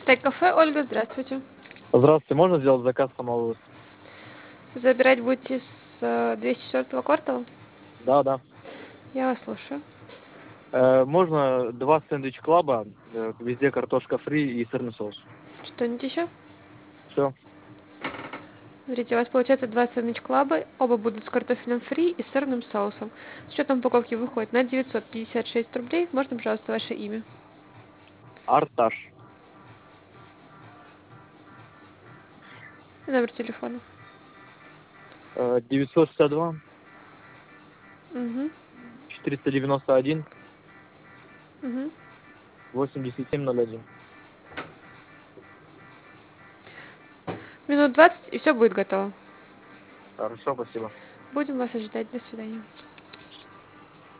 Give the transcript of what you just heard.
Стейк-кафе, Ольга, здравствуйте. Здравствуйте, можно сделать заказ самовывоз? Забирать будете с 204-го квартала? Да, да. Я вас слушаю. Можно два сэндвич клаба, везде картошка фри и сырный соус. Что-нибудь еще? Все. Смотрите, у вас получается два сэндвич-клаба, оба будут с картофелем фри и сырным соусом. С учетом упаковки выходит на 956 рублей. Можно, пожалуйста, ваше имя? Арташ. И номер телефона. 962 Угу, 491 угу. 8701. Минут 20 и все будет готово. Хорошо, спасибо. Будем вас ожидать. До свидания.